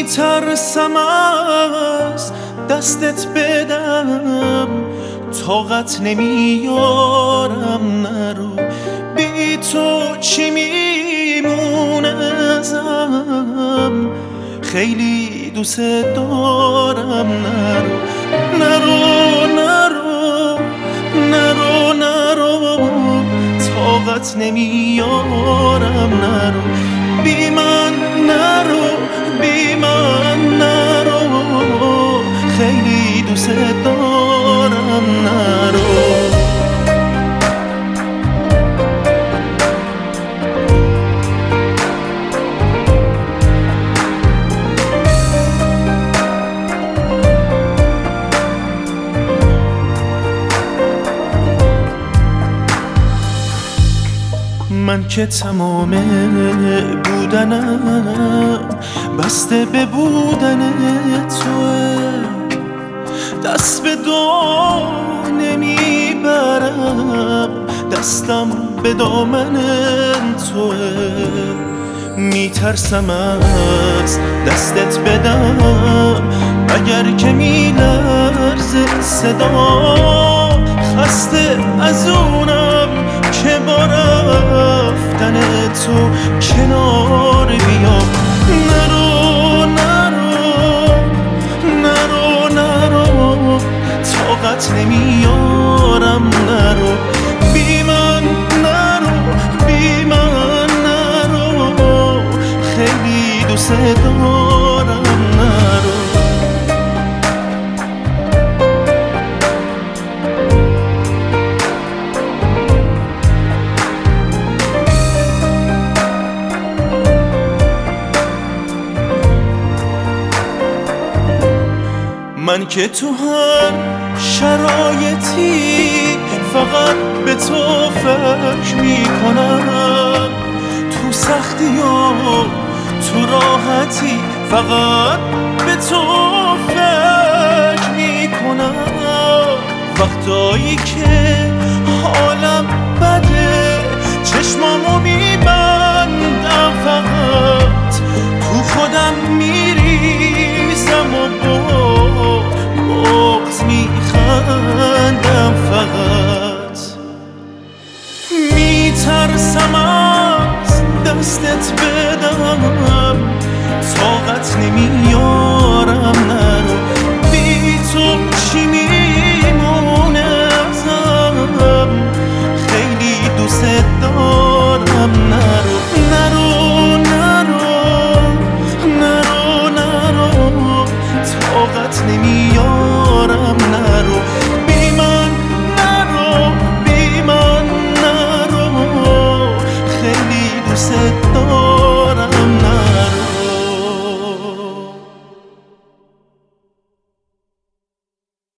میترسم از دستت بدم، طاقت نمیارم نرو، بی تو چی میمونه ازم، خیلی دوست دارم نرو نرو نرو نرو نرو، طاقت نمیارم نرو، بی من نرو بی من نرو، خیلی دوست دارم نرو. من که تمام بودنم بسته به بودن توه، دست به دعا نمیبرم، دستم به دامن توه، میترسم از دستت بدم اگر که میلرزه صدا، خسته از اونم که با رفتن تو کنار بیام، نرو نرو نرو نرو، طاقت نمیارم نرو، بی من نرو بی من نرو، خیلی دوست دارم نرو. من که تو هر شرایطی فقط به تو فکر میکنم، تو سختی و تو راحتی فقط به تو فکر میکنم، وقتایی که حالم بده چشمامو میبندم، فقط تو خودم میریزم و بغض میخندم، فقط میترسم از دستت بدم، طاقت نمی